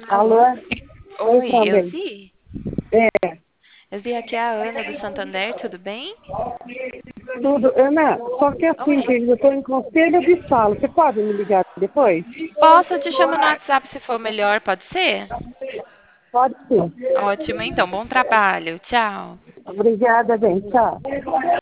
Alô? Alô? Oi, Oi, também. Elzi? É, Elzi, aqui é a Ana do Santander, tudo bem? tudo. Ana, só que assim, Oi. querida, eu tô em conselho de sala. Você pode me ligar depois? Posso, eu te chamo no WhatsApp se for melhor, pode ser? Pode sim. Ótimo, então, bom trabalho. Tchau. Obrigada, bem. Tchau.